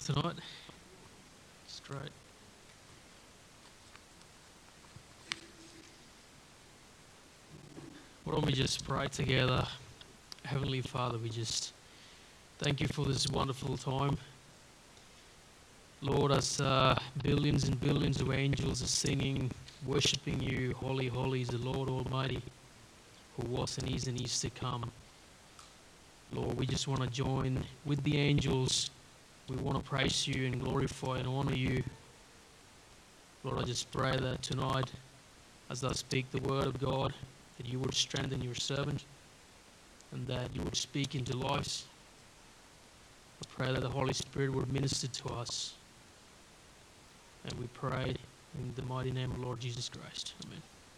tonight? It's great. Why don't we just pray together? Heavenly Father, we just thank you for this wonderful time. Lord, as billions and billions of angels are singing, worshipping you, holy, holy is the Lord Almighty, who was and is to come. Lord, we just want to join with the angels. We want to praise you and glorify and honor you. Lord, I just pray that tonight, as I speak the word of God, that you would strengthen your servant and that you would speak into lives. I pray that the Holy Spirit would minister to us. And we pray in the mighty name of Lord Jesus Christ. Amen.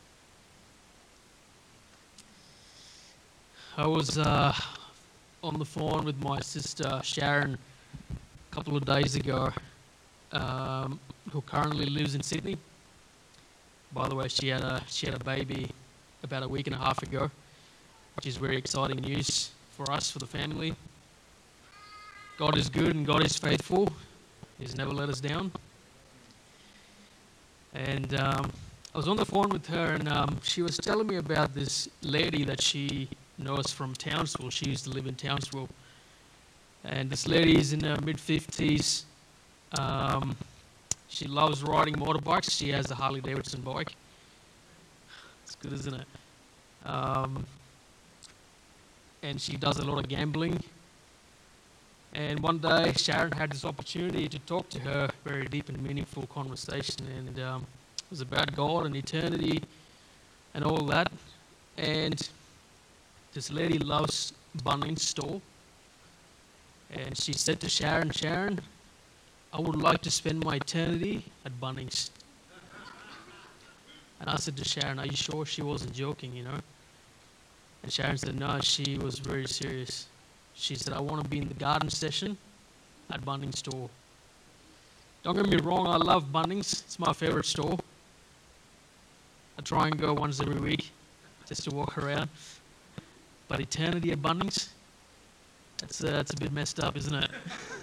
I was on the phone with my sister Sharon a couple of days ago, who currently lives in Sydney. By the way, she had a baby about a week and a half ago, which is very exciting news for us, for the family. God is good and God is faithful. He's never let us down. And I was on the phone with her, and she was telling me about this lady that she knows from Townsville. She used to live in Townsville. And this lady is in her mid-50s. She loves riding motorbikes. She has a Harley Davidson bike. It's good, isn't it? And she does a lot of gambling. And one day, Sharon had this opportunity to talk to her, very deep and meaningful conversation, and it was about God and eternity and all that. And this lady loves Bunnings store, and she said to Sharon, "Sharon, I would like to spend my eternity at Bunnings." And I said to Sharon, "Are you sure she wasn't joking, you know?" And Sharon said, "No, she was very serious." She said, "I want to be in the garden session at Bunnings store." Don't get me wrong, I love Bunnings. It's my favorite store. I try and go once every week just to walk around. But eternity at Bunnings, that's a bit messed up, isn't it?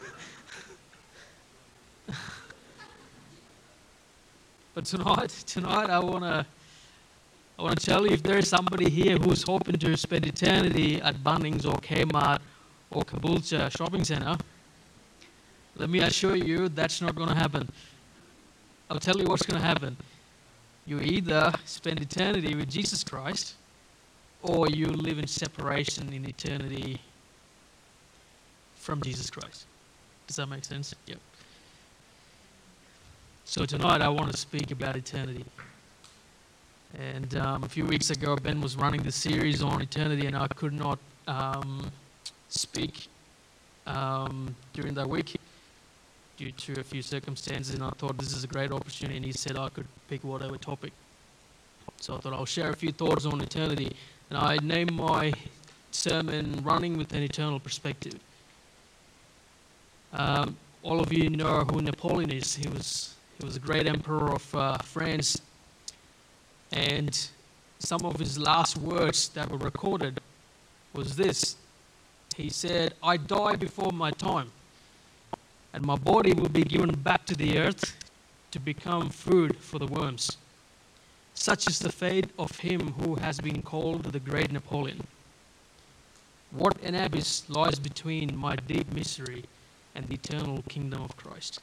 But tonight I want to tell you, if there is somebody here who's hoping to spend eternity at Bunnings or Kmart or Caboolture shopping center, let me assure you that's not going to happen. I'll tell you what's going to happen. You either spend eternity with Jesus Christ, or you live in separation in eternity from Jesus Christ. Does that make sense? Yep. So tonight I want to speak about eternity. And a few weeks ago, Ben was running the series on eternity, and I could not speak during that week due to a few circumstances, and I thought this is a great opportunity, and he said I could pick whatever topic. So I thought I'll share a few thoughts on eternity, and I named my sermon "Running with an Eternal Perspective." All of you know who Napoleon is. He was a great emperor of France, and some of his last words that were recorded was this. He said, "I die before my time, and my body will be given back to the earth to become food for the worms. Such is the fate of him who has been called the great Napoleon. What an abyss lies between my deep misery and the eternal kingdom of Christ."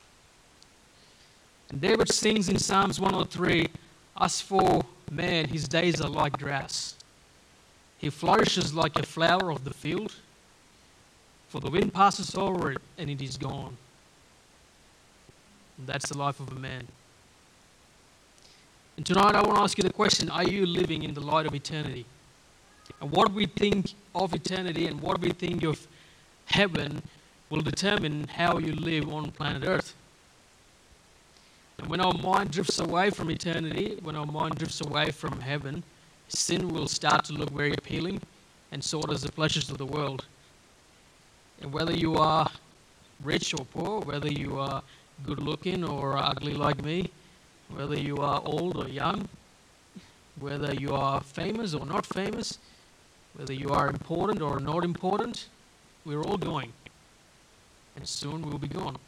And David sings in Psalms 103, "As for man, his days are like grass. He flourishes like a flower of the field, for the wind passes over it and it is gone." And that's the life of a man. And tonight I want to ask you the question, are you living in the light of eternity? And what we think of eternity and what we think of heaven will determine how you live on planet Earth. And when our mind drifts away from eternity, when our mind drifts away from heaven, sin will start to look very appealing, and so does the pleasures of the world. And whether you are rich or poor, whether you are good looking or ugly like me, whether you are old or young, whether you are famous or not famous, whether you are important or not important, we're all going. and soon we'll be gone.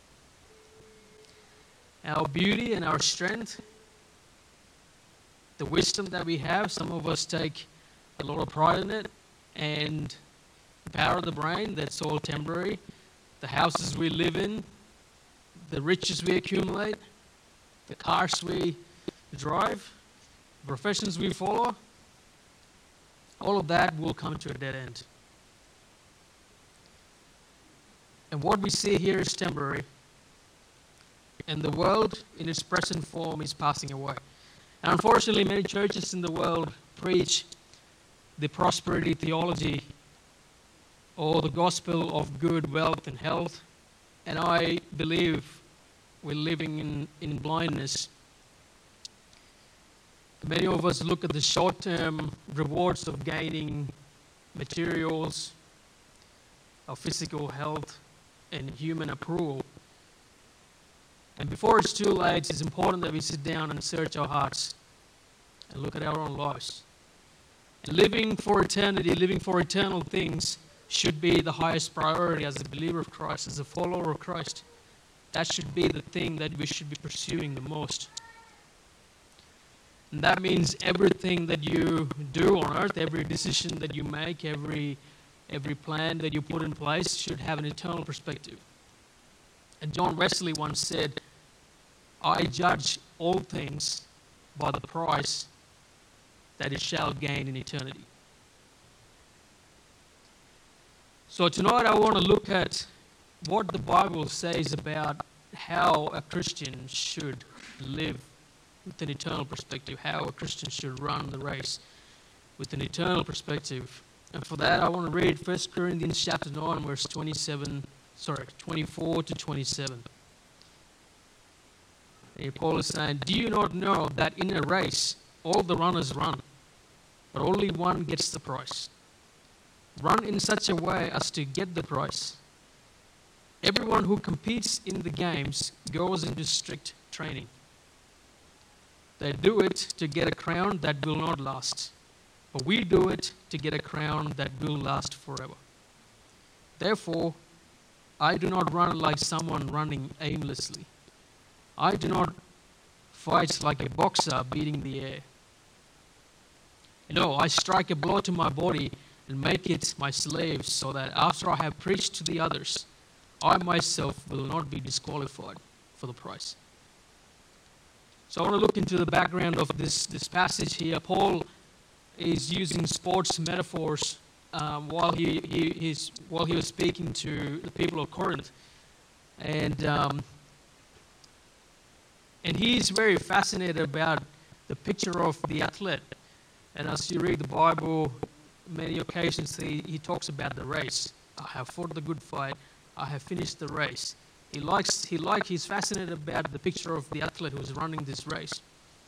Our beauty and our strength, the wisdom that we have, some of us take a lot of pride in it, and the power of the brain, that's all temporary. The houses we live in, the riches we accumulate, the cars we drive, the professions we follow, all of that will come to a dead end. And what we see here is temporary. And the world in its present form is passing away. And unfortunately, many churches in the world preach the prosperity theology or the gospel of good wealth and health. And I believe we're living in blindness. Many of us look at the short-term rewards of gaining materials, of physical health, and human approval. And before it's too late, it's important that we sit down and search our hearts and look at our own lives. And living for eternity, living for eternal things should be the highest priority as a believer of Christ, as a follower of Christ. That should be the thing that we should be pursuing the most. And that means everything that you do on earth, every decision that you make, every plan that you put in place should have an eternal perspective. And John Wesley once said, I judge all things by the price that it shall gain in eternity. So tonight I want to look at what the Bible says about how a Christian should live with an eternal perspective, how a Christian should run the race with an eternal perspective. And for that I want to read 1 Corinthians chapter 9, verse 24 to 27. And Paul is saying, do you not know that in a race all the runners run, but only one gets the prize? Run in such a way as to get the prize. Everyone who competes in the games goes into strict training. They do it to get a crown that will not last, but we do it to get a crown that will last forever. Therefore, I do not run like someone running aimlessly. I do not fight like a boxer beating the air. No, I strike a blow to my body and make it my slave, so that after I have preached to the others, I myself will not be disqualified for the prize. So I want to look into the background of this passage here. Paul is using sports metaphors while he was speaking to the people of Corinth, and he's very fascinated about the picture of the athlete. And as you read the Bible, many occasions he talks about the race. I have fought the good fight. I have finished the race. He's fascinated about the picture of the athlete who's running this race.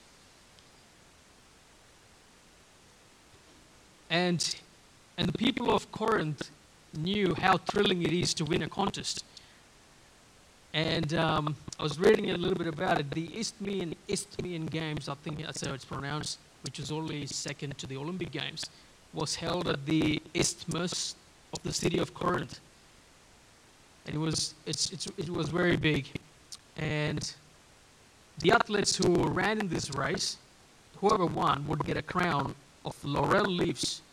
And the people of Corinth knew how thrilling it is to win a contest. And I was reading a little bit about it. The Isthmian Games, I think that's how it's pronounced, which is only second to the Olympic Games, was held at the isthmus of the city of Corinth. And it was very big. And the athletes who ran in this race, whoever won, would get a crown of laurel leaves.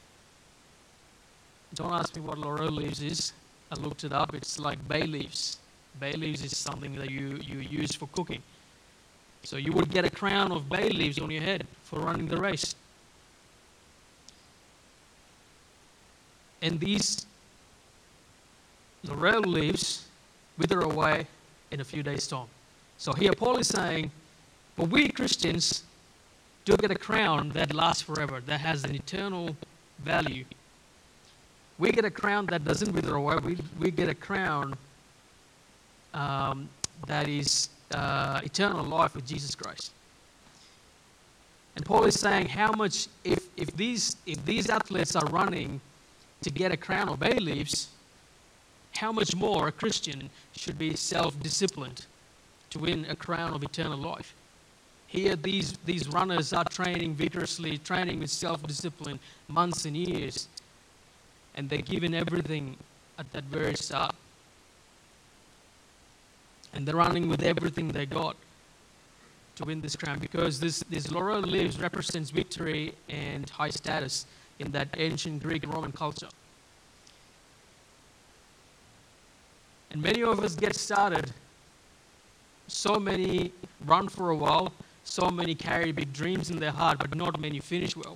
Don't ask me what laurel leaves is. I looked it up. It's like bay leaves. Bay leaves is something that you use for cooking. So you would get a crown of bay leaves on your head for running the race. And these laurel leaves wither away in a few days' time. So here Paul is saying, but we Christians do get a crown that lasts forever, that has an eternal value. We get a crown that doesn't wither away. We get a crown that is eternal life with Jesus Christ. And Paul is saying how much, if these athletes are running to get a crown of bay leaves, how much more a Christian should be self-disciplined to win a crown of eternal life. Here, these runners are training vigorously, training with self-discipline, months and years, and they're given everything at that very start. And they're running with everything they got to win this crown, because this laurel leaves represents victory and high status in that ancient Greek and Roman culture. And many of us get started, so many run for a while, so many carry big dreams in their heart, but not many finish well.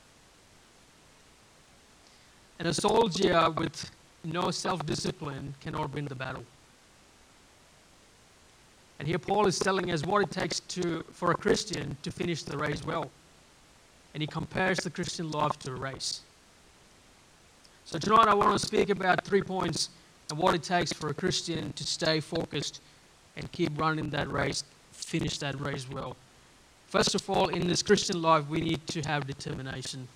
And a soldier with no self-discipline cannot win the battle. And here Paul is telling us what it takes for a Christian to finish the race well. And he compares the Christian life to a race. So tonight I want to speak about 3 points and what it takes for a Christian to stay focused and keep running that race, finish that race well. First of all, in this Christian life, we need to have determination.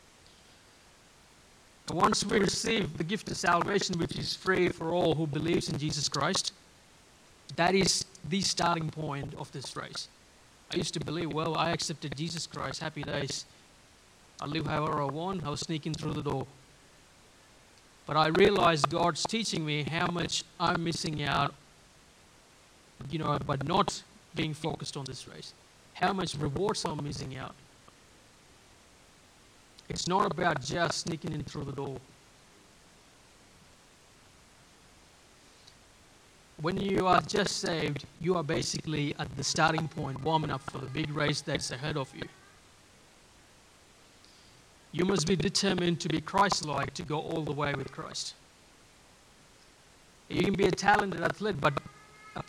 And once we receive the gift of salvation, which is free for all who believes in Jesus Christ, that is the starting point of this race. I used to believe, well, I accepted Jesus Christ, happy days. I live however I want, I was sneaking through the door. But I realized God's teaching me how much I'm missing out, by not being focused on this race. How much rewards I'm missing out. It's not about just sneaking in through the door. When you are just saved, you are basically at the starting point, warming up for the big race that's ahead of you. You must be determined to be Christ-like, to go all the way with Christ. You can be a talented athlete, but an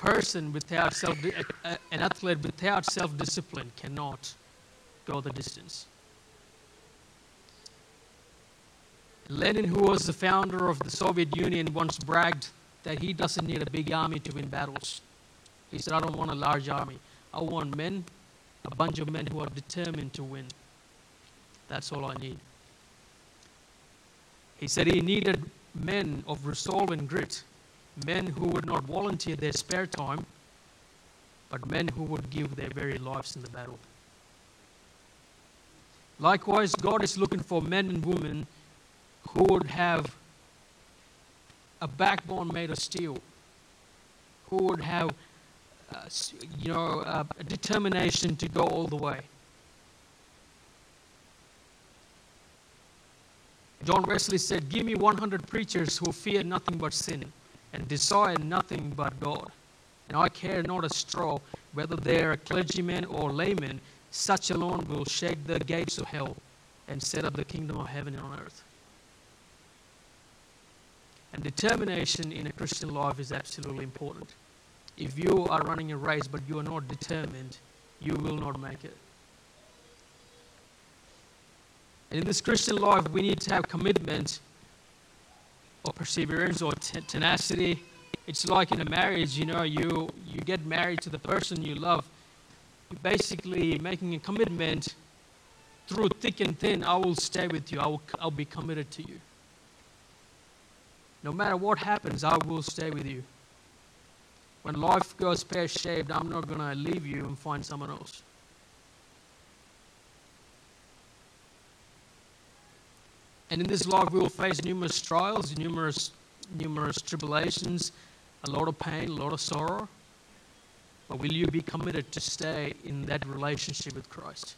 athlete without self-discipline cannot go the distance. Lenin, who was the founder of the Soviet Union, once bragged that he doesn't need a big army to win battles. He said, I don't want a large army. I want men, a bunch of men who are determined to win. That's all I need. He said he needed men of resolve and grit, men who would not volunteer their spare time, but men who would give their very lives in the battle. Likewise, God is looking for men and women who would have a backbone made of steel, who would have a determination to go all the way. John Wesley said, give me 100 preachers who fear nothing but sin and desire nothing but God. And I care not a straw whether they are clergymen or laymen, such alone will shake the gates of hell and set up the kingdom of heaven on earth. And determination in a Christian life is absolutely important. If you are running a race but you are not determined, you will not make it. And in this Christian life, we need to have commitment or perseverance or tenacity. It's like in a marriage, you get married to the person you love. You're basically making a commitment through thick and thin. I will stay with you. I'll be committed to you. No matter what happens, I will stay with you. When life goes pear-shaped, I'm not going to leave you and find someone else. And in this life, we will face numerous trials, numerous tribulations, a lot of pain, a lot of sorrow. But will you be committed to stay in that relationship with Christ?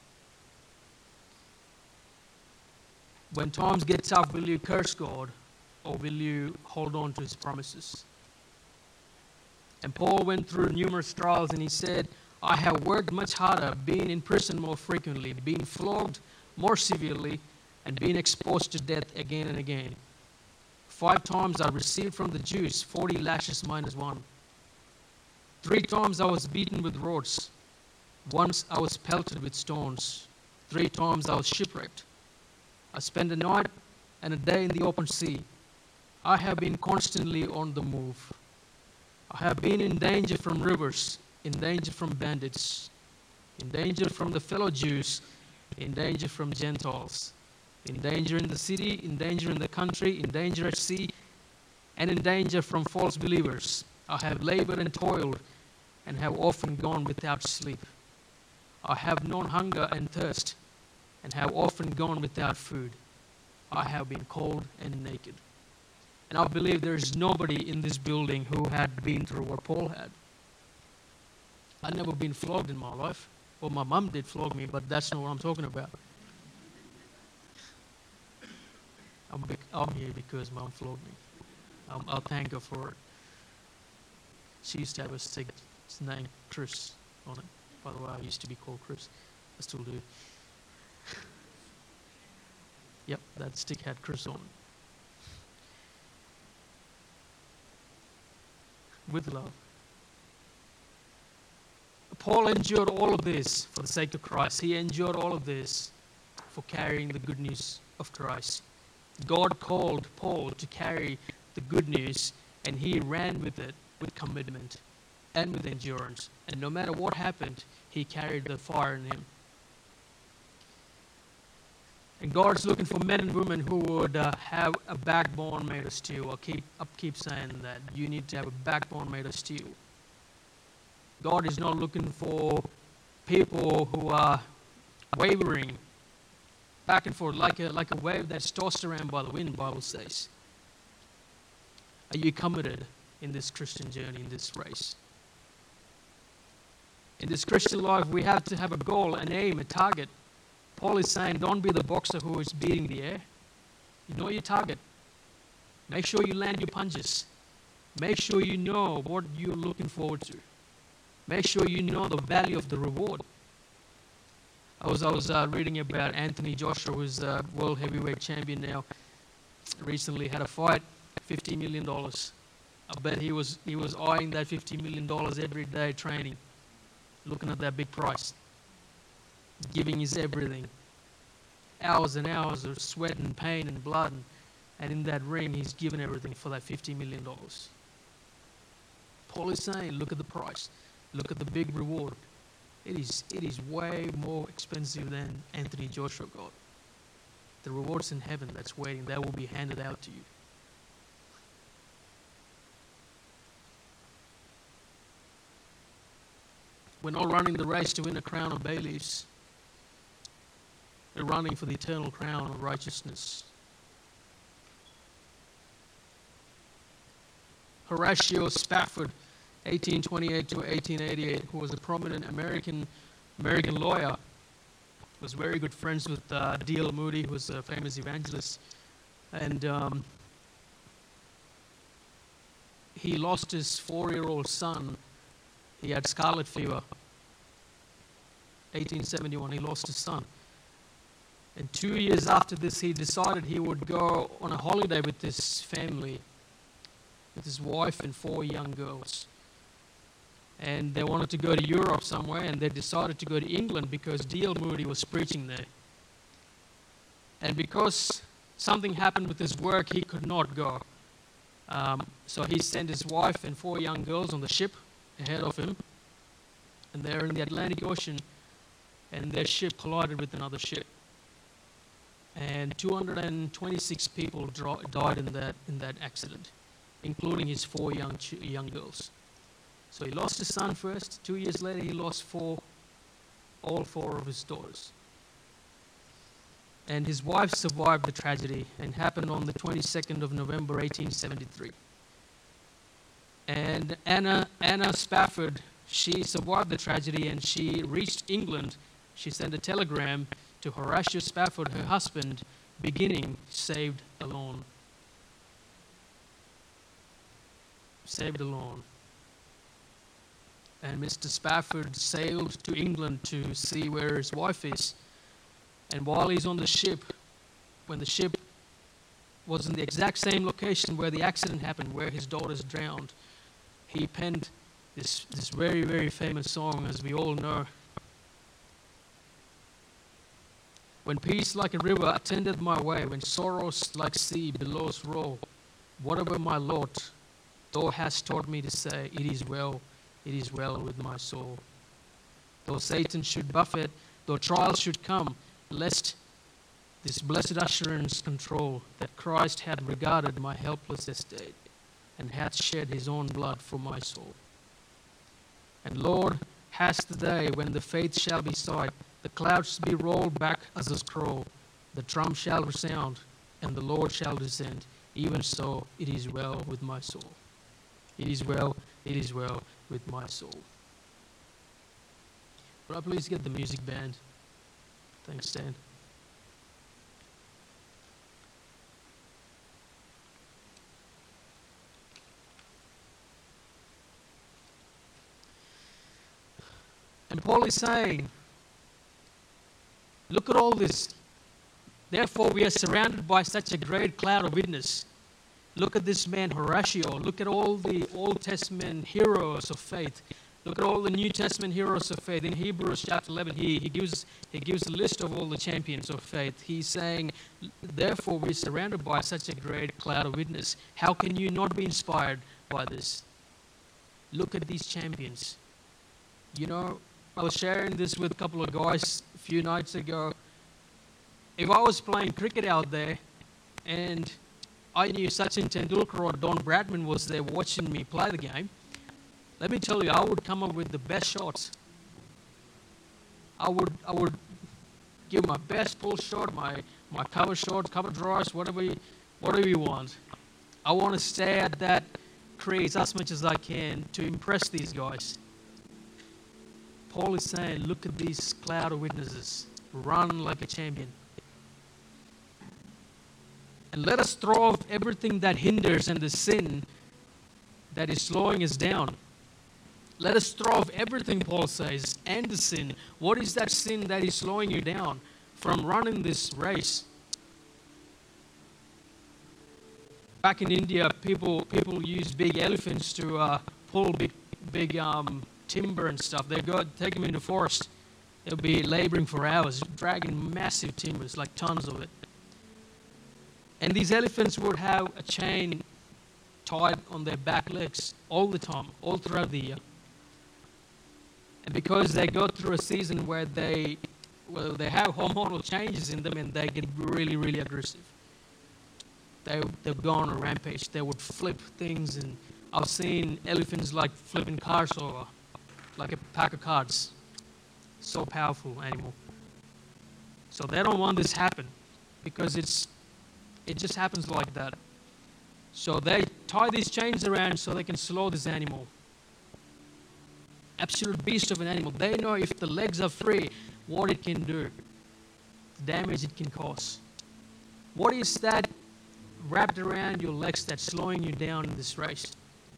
When times get tough, will you curse God? Or will you hold on to His promises? And Paul went through numerous trials and he said, I have worked much harder, been in prison more frequently, been flogged more severely, and been exposed to death again and again. 5 times I received from the Jews 40 lashes minus 1. 3 times I was beaten with rods. Once I was pelted with stones. 3 times I was shipwrecked. I spent a night and a day in the open sea. I have been constantly on the move. I have been in danger from rivers, in danger from bandits, in danger from the fellow Jews, in danger from Gentiles, in danger in the city, in danger in the country, in danger at sea, and in danger from false believers. I have labored and toiled, and have often gone without sleep. I have known hunger and thirst, and have often gone without food. I have been cold and naked. And I believe there is nobody in this building who had been through what Paul had. I'd never been flogged in my life. Well, my mum did flog me, but that's not what I'm talking about. I'm here because mum flogged me. I'll thank her for it. She used to have a stick, it's named Chris on it. By the way, I used to be called Chris. I still do. Yep, that stick had Chris on it. With love. Paul endured all of this for the sake of Christ. He endured all of this for carrying the good news of Christ. God called Paul to carry the good news, and he ran with it with commitment and with endurance. And no matter what happened, he carried the fire in him. And God's looking for men and women who would have a backbone made of steel. I keep saying that you need to have a backbone made of steel. God is not looking for people who are wavering back and forth like a wave that's tossed around by the wind, the Bible says. Are you committed in this Christian journey, in this race? In this Christian life, we have to have a goal, an aim, a target. Paul is saying, don't be the boxer who is beating the air. You know your target. Make sure you land your punches. Make sure you know what you're looking forward to. Make sure you know the value of the reward. I was reading about Anthony Joshua, who's a world heavyweight champion now. Recently had a fight, $50 million. I bet he was eyeing that $50 million every day training, looking at that big price, giving his everything. Hours and hours of sweat and pain and blood, and in that ring he's given everything for that $50 million. Paul is saying, look at the price. Look at the big reward. It is way more expensive than Anthony Joshua got. The reward's in heaven that's waiting. That will be handed out to you. We're not running the race to win a crown of bay leaves. We're running for the eternal crown of righteousness. Horatio Spafford, 1828 to 1888, who was a prominent American lawyer, was very good friends with D.L. Moody, who was a famous evangelist. And he lost his 4-year-old son. He had scarlet fever. 1871, he lost his son. And 2 years after this, he decided he would go on a holiday with his family, with his wife and 4 young girls. And they wanted to go to Europe somewhere, and they decided to go to England because D.L. Moody was preaching there. And because something happened with his work, he could not go. So he sent his wife and 4 young girls on the ship ahead of him, and they're in the Atlantic Ocean, and their ship collided with another ship. And 226 people died in that accident, including his 4 young girls. So he lost his son first. 2 years later, he lost all 4 of his daughters. And his wife survived the tragedy, and happened on the 22nd of November, 1873. And Anna Spafford, she survived the tragedy, and she reached England. She sent a telegram to Horatio Spafford, her husband, beginning, saved alone. Saved alone. And Mr. Spafford sailed to England to see where his wife is. And while he's on the ship, when the ship was in the exact same location where the accident happened, where his daughters drowned, he penned this very, very famous song, as we all know. When peace like a river attendeth my way, when sorrows like sea billows roll, whatever my lot, thou hast taught me to say, it is well with my soul. Though Satan should buffet, though trials should come, lest this blessed assurance control, that Christ had regarded my helpless estate, and hath shed his own blood for my soul. And Lord, hast the day when the faith shall be sight, the clouds be rolled back as a scroll, the trump shall resound, and the Lord shall descend Even so, it is well with my soul. It is well with my soul. Could I please get the music band? Thanks, Stan. And Paul is saying, look at all this. Therefore, we are surrounded by such a great cloud of witness. Look at this man, Horatio. Look at all the Old Testament heroes of faith. Look at all the New Testament heroes of faith. In Hebrews chapter 11, he gives a list of all the champions of faith. He's saying, therefore, we're surrounded by such a great cloud of witness. How can you not be inspired by this? Look at these champions. You know, I was sharing this with a couple of guys a few nights ago. If I was playing cricket out there and I knew Sachin Tendulkar or Don Bradman was there watching me play the game, let me tell you, I would come up with the best shots. I would give my best pull shot, my cover shot, cover drives, whatever you want. I want to stay at that crease as much as I can to impress these guys. Paul is saying, look at these cloud of witnesses. Run like a champion. And let us throw off everything that hinders and the sin that is slowing us down. Let us throw off everything, Paul says, and the sin. What is that sin that is slowing you down from running this race? Back in India, people use big elephants to pull big timber and stuff. They go take them into the forest. They'll be laboring for hours, dragging massive timbers, like tons of it. And these elephants would have a chain tied on their back legs all the time, all throughout the year. And because they go through a season where they have hormonal changes in them and they get really, really aggressive. They've gone on a rampage. They would flip things, and I've seen elephants like flipping cars over, like a pack of cards. So powerful animal. So they don't want this to happen because it just happens like that. So they tie these chains around so they can slow this animal. Absolute beast of an animal. They know if the legs are free, what it can do, the damage it can cause. What is that wrapped around your legs that's slowing you down in this race?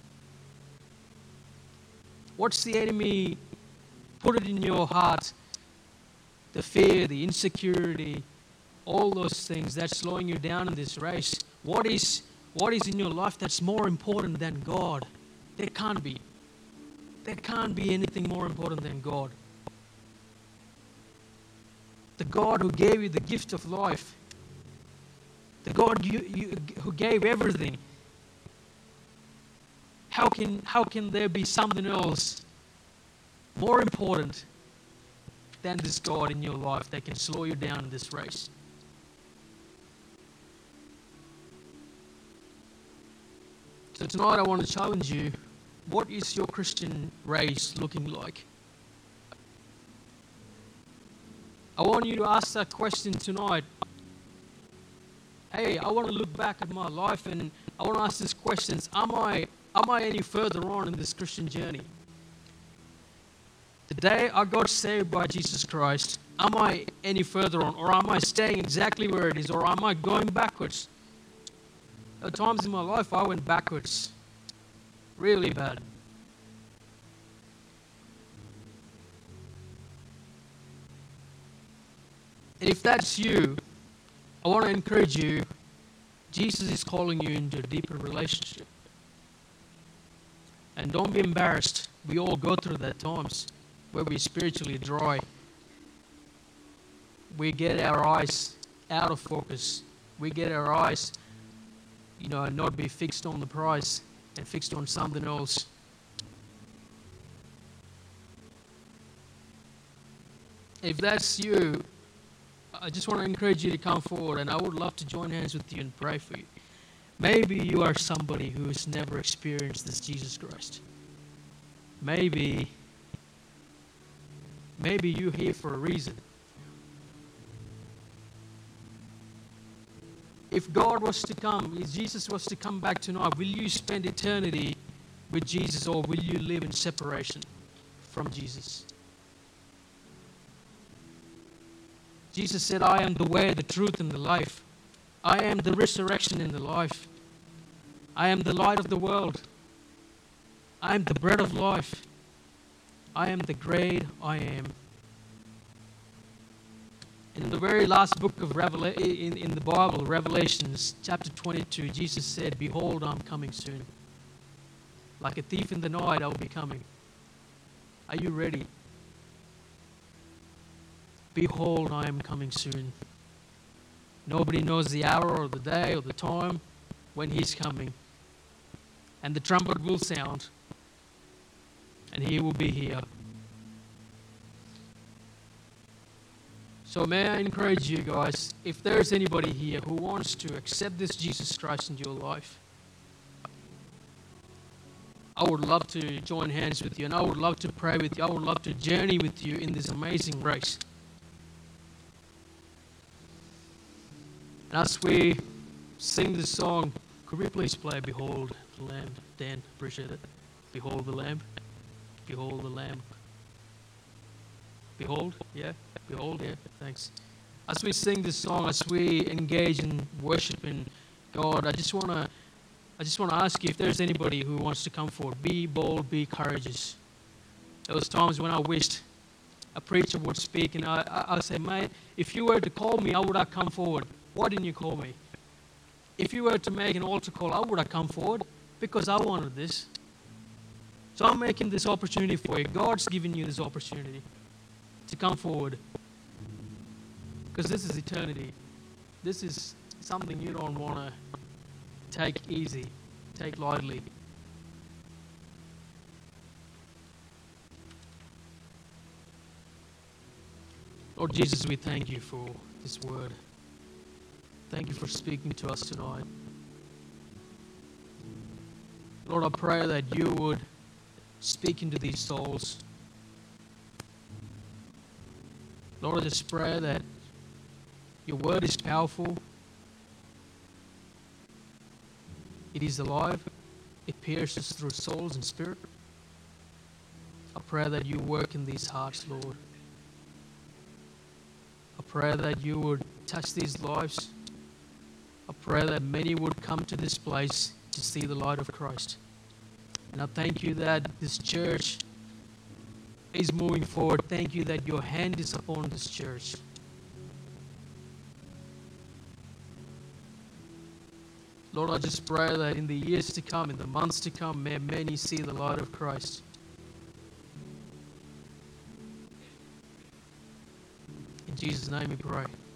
What's the enemy put it in your heart? The fear, the insecurity, all those things that's slowing you down in this race. What is in your life that's more important than God? There can't be. There can't be anything more important than God. The God who gave you the gift of life. The God who gave everything. How can there be something else more important than this God in your life that can slow you down in this race? So tonight I want to challenge you. What is your Christian race looking like? I want you to ask that question tonight. Hey, I want to look back at my life and I want to ask these questions. Am I any further on in this Christian journey? The day I got saved by Jesus Christ, am I any further on? Or am I staying exactly where it is? Or am I going backwards? At times in my life I went backwards. Really bad. And if that's you, I want to encourage you, Jesus is calling you into a deeper relationship. And don't be embarrassed. We all go through that times where we're spiritually dry. We get our eyes out of focus. We get our eyes, not be fixed on the prize and fixed on something else. If that's you, I just want to encourage you to come forward, and I would love to join hands with you and pray for you. Maybe you are somebody who has never experienced this Jesus Christ. Maybe you're here for a reason. If God was to come, if Jesus was to come back tonight, will you spend eternity with Jesus, or will you live in separation from Jesus? Jesus said, I am the way, the truth, and the life. I am the resurrection and the life. I am the light of the world. I am the bread of life. I am the great I am. In the very last book of in the Bible, Revelations chapter 22, Jesus said, behold, I'm coming soon. Like a thief in the night, I will be coming. Are you ready? Behold, I am coming soon. Nobody knows the hour or the day or the time when He's coming. And the trumpet will sound, and He will be here. So may I encourage you guys, if there's anybody here who wants to accept this Jesus Christ into your life, I would love to join hands with you, and I would love to pray with you. I would love to journey with you in this amazing race. And as we sing this song, could we please play Behold the Lamb? Dan, appreciate it. Behold the Lamb. Behold the Lamb. Behold, yeah? Behold, yeah, thanks. As we sing this song, as we engage in worshiping God, I just want to ask you if there's anybody who wants to come forward. Be bold, be courageous. There was times when I wished a preacher would speak, and I say, mate, if you were to call me, how would I come forward? Why didn't you call me? If you were to make an altar call, how would I come forward? Because I wanted this. So I'm making this opportunity for you. God's given you this opportunity to come forward. Because this is eternity. This is something you don't want to take easy, take lightly. Lord Jesus, we thank you for this word. Thank you for speaking to us tonight. Lord, I pray that you would speak into these souls. Lord, I just pray that your word is powerful. It is alive. It pierces through souls and spirit. I pray that you work in these hearts, Lord. I pray that you would touch these lives. I pray that many would come to this place to see the light of Christ. And I thank you that this church is moving forward. Thank you that your hand is upon this church. Lord, I just pray that in the years to come, in the months to come, may many see the light of Christ. In Jesus' name we pray.